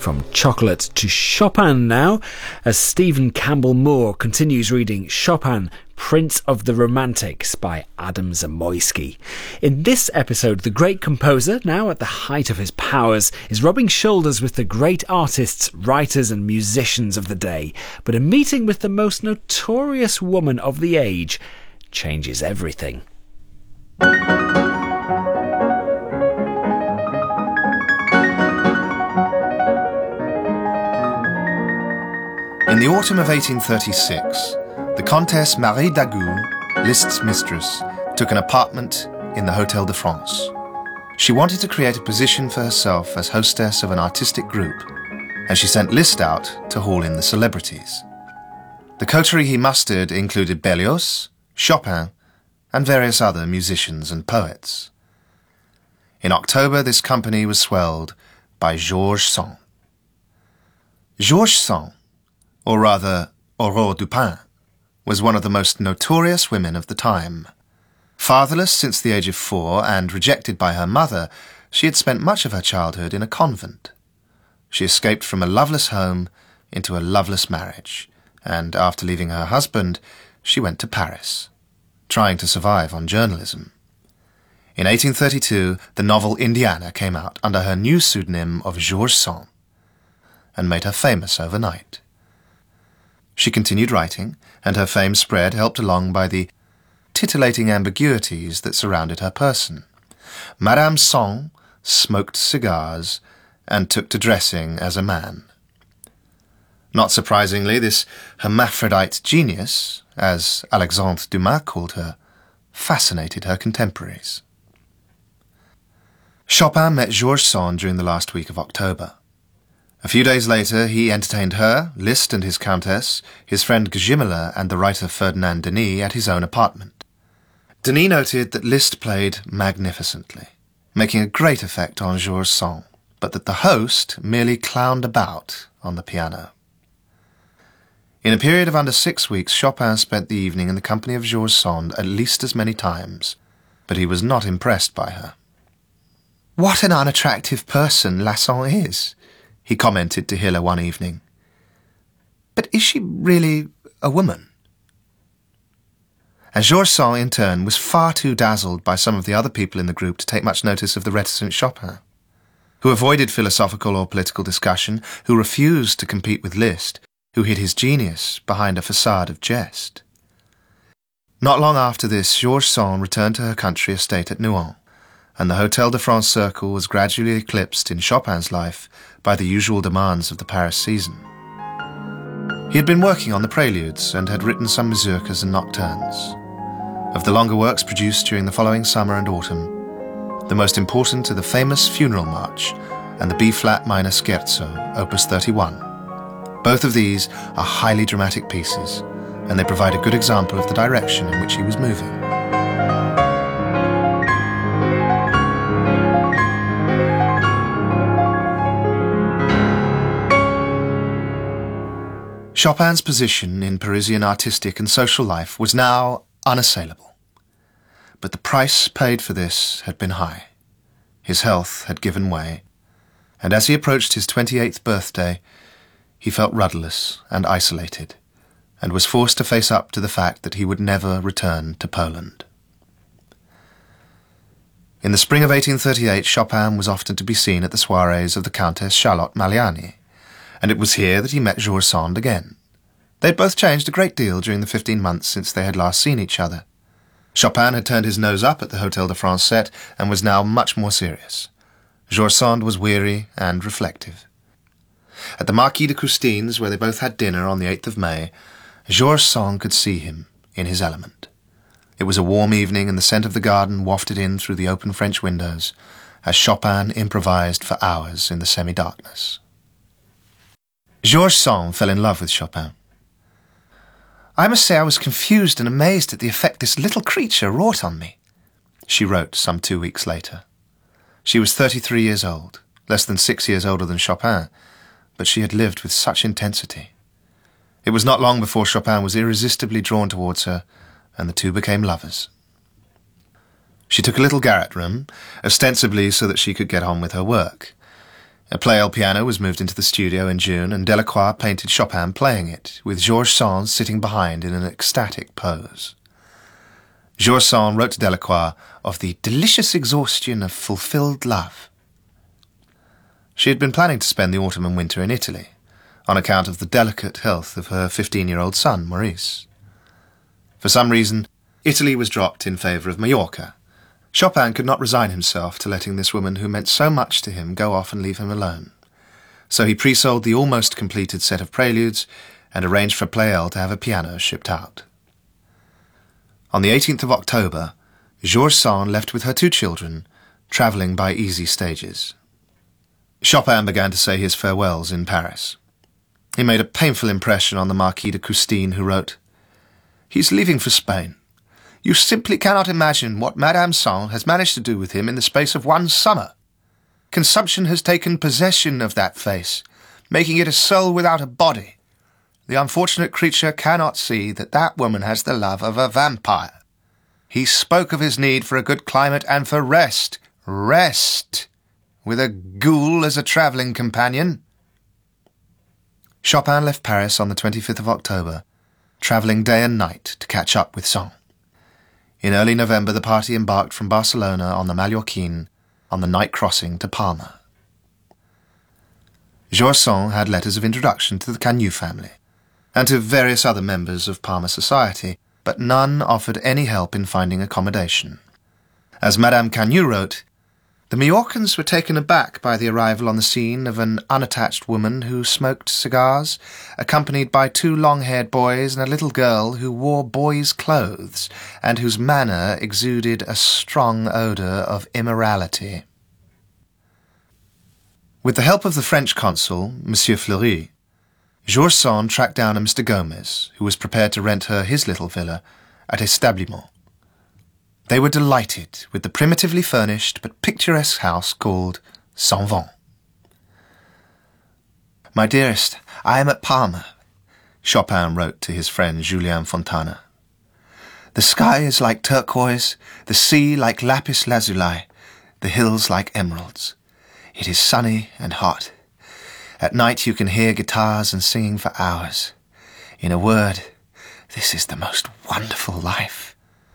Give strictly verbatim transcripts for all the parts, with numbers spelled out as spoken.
From chocolate to Chopin now, as Stephen Campbell Moore continues reading Chopin, Prince of the Romantics by Adam Zamoyski. In this episode, the great composer, now at the height of his powers, is rubbing shoulders with the great artists, writers and musicians of the day. But a meeting with the most notorious woman of the age changes everything. In the autumn of eighteen thirty-six, the Comtesse Marie d'Agoult, Liszt's mistress, took an apartment in the Hôtel de France. She wanted to create a position for herself as hostess of an artistic group, and she sent Liszt out to haul in the celebrities. The coterie he mustered included Berlioz, Chopin, and various other musicians and poets. In October, this company was swelled by Georges Sand. Georges Sand, or rather Aurore Dupin, was one of the most notorious women of the time. Fatherless since the age of four and rejected by her mother, she had spent much of her childhood in a convent. She escaped from a loveless home into a loveless marriage, and after leaving her husband, she went to Paris, trying to survive on journalism. In eighteen thirty-two, the novel Indiana came out under her new pseudonym of Georges Sand, and made her famous overnight. She continued writing, and her fame spread, helped along by the titillating ambiguities that surrounded her person. Madame Sand smoked cigars and took to dressing as a man. Not surprisingly, this hermaphrodite genius, as Alexandre Dumas called her, fascinated her contemporaries. Chopin met Georges Sand during the last week of October. A few days later, he entertained her, Liszt and his countess, his friend Gzimala and the writer Ferdinand Denis at his own apartment. Denis noted that Liszt played magnificently, making a great effect on Georges Sand, but that the host merely clowned about on the piano. In a period of under six weeks, Chopin spent the evening in the company of Georges Sand at least as many times, but he was not impressed by her. "What an unattractive person Lassens is," he commented to Hiller one evening. "But is she really a woman?" And Georges Sand, in turn, was far too dazzled by some of the other people in the group to take much notice of the reticent Chopin, who avoided philosophical or political discussion, who refused to compete with Liszt, who hid his genius behind a facade of jest. Not long after this, Georges Sand returned to her country estate at Nohant, and the Hôtel de France circle was gradually eclipsed in Chopin's life by the usual demands of the Paris season. He had been working on the preludes and had written some mazurkas and nocturnes. Of the longer works produced during the following summer and autumn, the most important are the famous Funeral March and the B-flat minor Scherzo, opus thirty-one. Both of these are highly dramatic pieces, and they provide a good example of the direction in which he was moving. Chopin's position in Parisian artistic and social life was now unassailable. But the price paid for this had been high. His health had given way, and as he approached his twenty-eighth birthday, he felt rudderless and isolated, and was forced to face up to the fact that he would never return to Poland. In the spring of eighteen thirty-eight, Chopin was often to be seen at the soirees of the Countess Charlotte Maliani, and it was here that he met Georges Sand again. They had both changed a great deal during the fifteen months since they had last seen each other. Chopin had turned his nose up at the Hôtel de France set and was now much more serious. Georges Sand was weary and reflective. At the Marquis de Coustine's, where they both had dinner on the eighth of May, Georges Sand could see him in his element. It was a warm evening, and the scent of the garden wafted in through the open French windows as Chopin improvised for hours in the semi-darkness. Georges Sand fell in love with Chopin. "I must say I was confused and amazed at the effect this little creature wrought on me," she wrote some two weeks later. She was thirty-three years old, less than six years older than Chopin, but she had lived with such intensity. It was not long before Chopin was irresistibly drawn towards her, and the two became lovers. She took a little garret room, ostensibly so that she could get on with her work. A Pleyel piano was moved into the studio in June, and Delacroix painted Chopin playing it, with Georges Sand sitting behind in an ecstatic pose. Georges Sand wrote to Delacroix of the delicious exhaustion of fulfilled love. She had been planning to spend the autumn and winter in Italy, on account of the delicate health of her fifteen-year-old son, Maurice. For some reason, Italy was dropped in favour of Majorca. Chopin could not resign himself to letting this woman who meant so much to him go off and leave him alone. So he pre-sold the almost completed set of preludes and arranged for Pleyel to have a piano shipped out. On the eighteenth of October, Georges Sand left with her two children, travelling by easy stages. Chopin began to say his farewells in Paris. He made a painful impression on the Marquis de Custine, who wrote, "He's leaving for Spain. You simply cannot imagine what Madame Sand has managed to do with him in the space of one summer. Consumption has taken possession of that face, making it a soul without a body. The unfortunate creature cannot see that that woman has the love of a vampire. He spoke of his need for a good climate and for rest. Rest! With a ghoul as a travelling companion." Chopin left Paris on the twenty-fifth of October, travelling day and night to catch up with Sand. In early November, the party embarked from Barcelona on the Mallorquin on the night crossing to Palma. Georges Sand had letters of introduction to the Cagnou family and to various other members of Palma society, but none offered any help in finding accommodation. As Madame Cagnou wrote, "The Majorcans were taken aback by the arrival on the scene of an unattached woman who smoked cigars, accompanied by two long-haired boys and a little girl who wore boys' clothes and whose manner exuded a strong odour of immorality." With the help of the French consul, Monsieur Fleury, Georges Sand tracked down a Mister Gomez, who was prepared to rent her his little villa at Establishment. They were delighted with the primitively furnished but picturesque house called Saint Van. "My dearest, I am at Palma," Chopin wrote to his friend Julien Fontana. "The sky is like turquoise, the sea like lapis lazuli, the hills like emeralds. It is sunny and hot. At night you can hear guitars and singing for hours. In a word, this is the most wonderful life."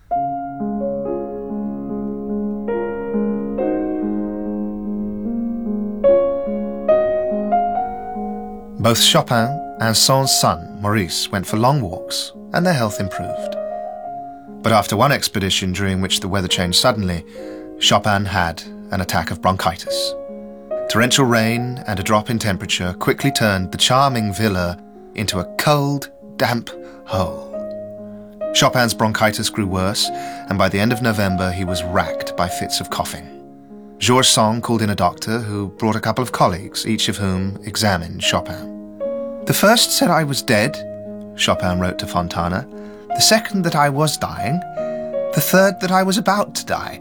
Both Chopin and Sand's son, Maurice, went for long walks, and their health improved. But after one expedition during which the weather changed suddenly, Chopin had an attack of bronchitis. Torrential rain and a drop in temperature quickly turned the charming villa into a cold, damp hole. Chopin's bronchitis grew worse, and by the end of November he was racked by fits of coughing. Georges Sand called in a doctor who brought a couple of colleagues, each of whom examined Chopin. "The first said I was dead," Chopin wrote to Fontana, "the second that I was dying, the third that I was about to die."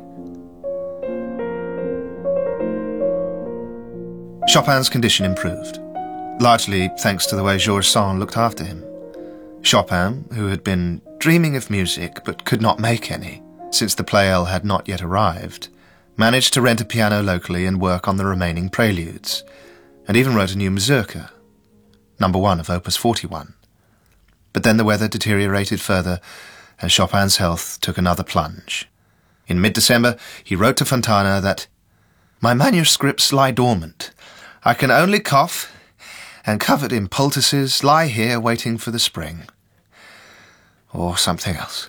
Chopin's condition improved, largely thanks to the way Georges Sand looked after him. Chopin, who had been dreaming of music but could not make any, since the Pleyel had not yet arrived, managed to rent a piano locally and work on the remaining preludes, and even wrote a new mazurka, number one of Opus forty-one. But then the weather deteriorated further, and Chopin's health took another plunge. In mid-December, he wrote to Fontana that, "My manuscripts lie dormant. I can only cough, and covered in poultices lie here waiting for the spring. Or something else."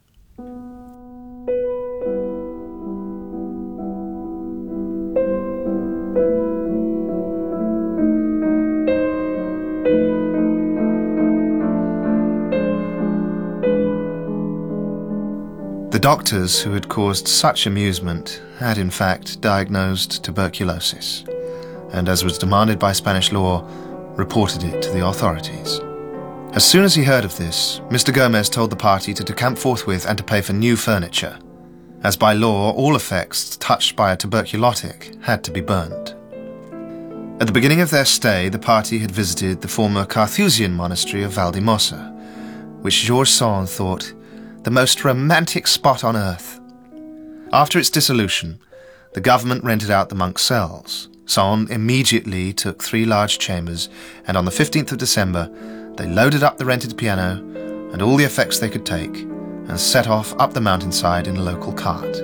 The doctors who had caused such amusement had in fact diagnosed tuberculosis, and as was demanded by Spanish law, reported it to the authorities. As soon as he heard of this, Mister Gomez told the party to decamp forthwith and to pay for new furniture, as by law all effects touched by a tuberculotic had to be burnt. At the beginning of their stay, the party had visited the former Carthusian monastery of Valdemoussa, which Georges Sand thought the most romantic spot on earth. After its dissolution, the government rented out the monks' cells, Sand immediately took three large chambers, and on the fifteenth of December, they loaded up the rented piano and all the effects they could take, and set off up the mountainside in a local cart.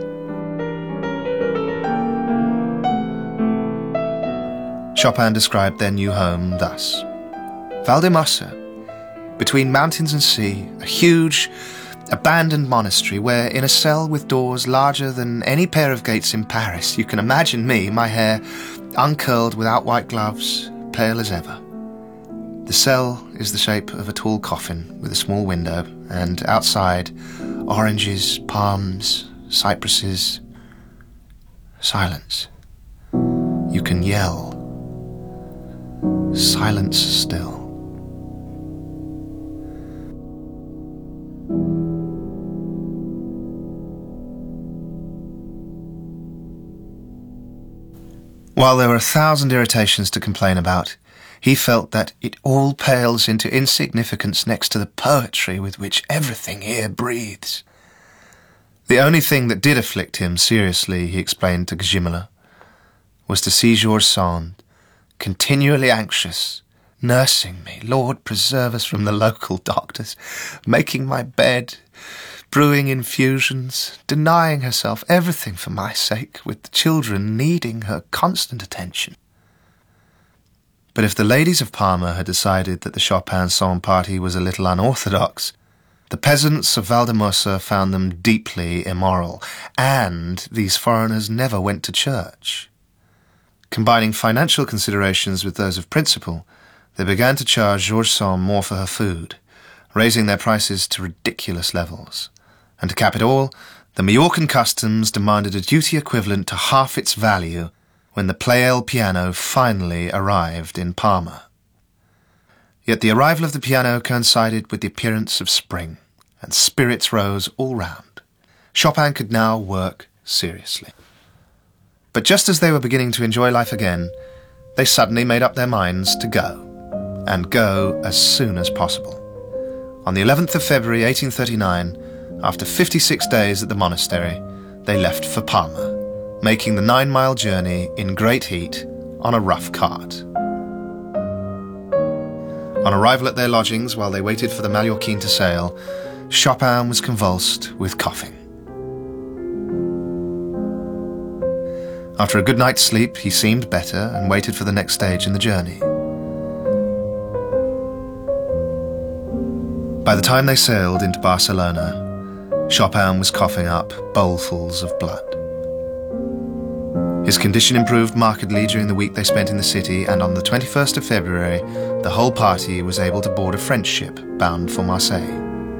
Chopin described their new home thus. Valdemossa, between mountains and sea, a huge, abandoned monastery where, in a cell with doors larger than any pair of gates in Paris, you can imagine me, my hair uncurled without white gloves, pale as ever. The cell is the shape of a tall coffin with a small window, and outside, oranges, palms, cypresses. Silence. You can yell. Silence still. While there were a thousand irritations to complain about, he felt that it all pales into insignificance next to the poetry with which everything here breathes. The only thing that did afflict him seriously, he explained to Gzimala, was to see George Sand, continually anxious, nursing me, Lord preserve us from the local doctors, making my bed, brewing infusions, denying herself everything for my sake, with the children needing her constant attention. But if the ladies of Parma had decided that the Chopin-Sand party was a little unorthodox, the peasants of Valdemossa found them deeply immoral, and these foreigners never went to church. Combining financial considerations with those of principle, they began to charge George Sand more for her food, raising their prices to ridiculous levels. And to cap it all, the Majorcan customs demanded a duty equivalent to half its value when the Pleyel piano finally arrived in Parma. Yet the arrival of the piano coincided with the appearance of spring, and spirits rose all round. Chopin could now work seriously. But just as they were beginning to enjoy life again, they suddenly made up their minds to go, and go as soon as possible. On the eleventh of February eighteen thirty-nine, after fifty-six days at the monastery, they left for Parma, making the nine-mile journey in great heat on a rough cart. On arrival at their lodgings, while they waited for the Mallorquin to sail, Chopin was convulsed with coughing. After a good night's sleep, he seemed better and waited for the next stage in the journey. By the time they sailed into Barcelona, Chopin was coughing up bowlfuls of blood. His condition improved markedly during the week they spent in the city, and on the twenty-first of February, the whole party was able to board a French ship bound for Marseille.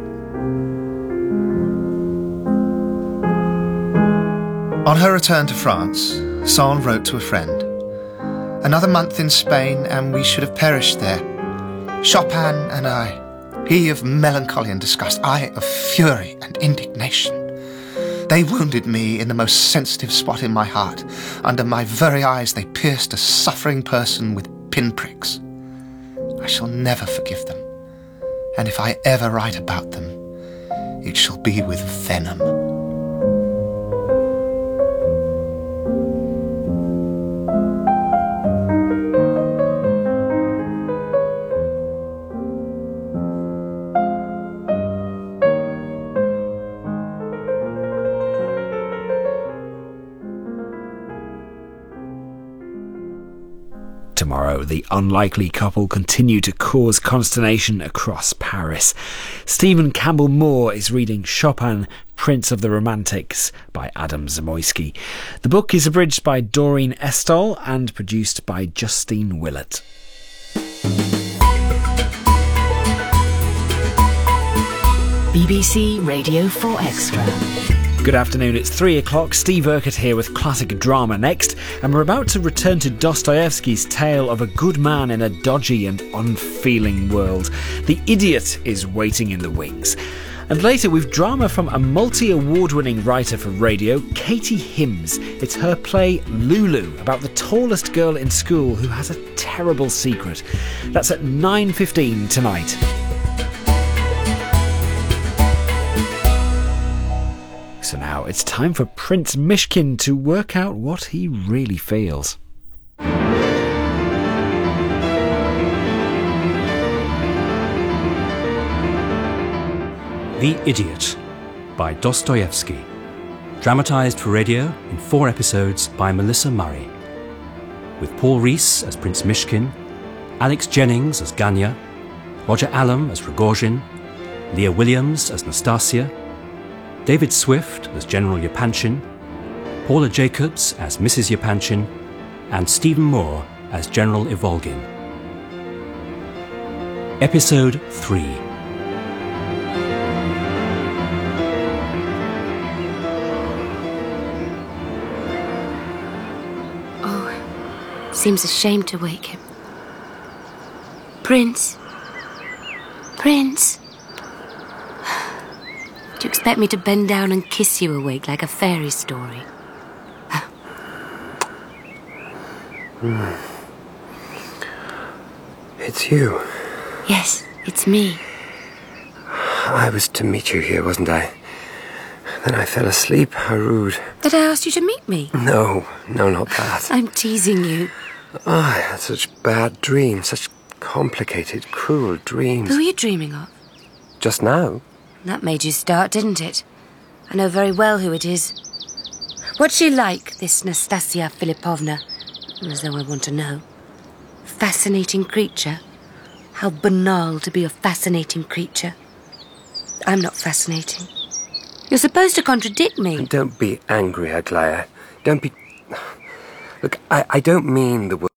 On her return to France, Sand wrote to a friend, "Another month in Spain and we should have perished there. Chopin and I, he of melancholy and disgust, I of fury and indignation. They wounded me in the most sensitive spot in my heart. Under my very eyes they pierced a suffering person with pinpricks. I shall never forgive them, and if I ever write about them, it shall be with venom." Tomorrow, the unlikely couple continue to cause consternation across Paris. Stephen Campbell Moore is reading Chopin, Prince of the Romantics by Adam Zamoyski. The book is abridged by Doreen Estall and produced by Justine Willett. B B C Radio four Extra. Good afternoon, it's three o'clock. Steve Urquhart here with classic drama next, and we're about to return to Dostoevsky's tale of a good man in a dodgy and unfeeling world. The Idiot is waiting in the wings. And later we've drama from a multi-award-winning writer for radio, Katie Hims. It's her play Lulu, about the tallest girl in school who has a terrible secret. That's at nine fifteen tonight. So now it's time for Prince Mishkin to work out what he really feels. The Idiot by Dostoevsky. Dramatised for radio in four episodes by Melissa Murray. With Paul Rees as Prince Mishkin, Alex Jennings as Ganya, Roger Allam as Rogozhin, Leah Williams as Nastasia, David Swift as General Yapanchin, Paula Jacobs as Missus Yapanchin, and Stephen Moore as General Ivolgin. Episode three. Seems a shame to wake him. Prince? Prince? Do you expect me to bend down and kiss you awake like a fairy story? Mm. It's you. Yes, it's me. I was to meet you here, wasn't I? Then I fell asleep. How rude. That I asked you to meet me? No, no, not that. I'm teasing you. Oh, I had such bad dreams, such complicated, cruel dreams. Who are you dreaming of? Just now? That made you start, didn't it? I know very well who it is. What's she like, this Nastasia Filipovna? As though I want to know. Fascinating creature? How banal to be a fascinating creature. I'm not fascinating. You're supposed to contradict me. Don't be angry, Aglaya. Don't be... Look, I, I don't mean the word...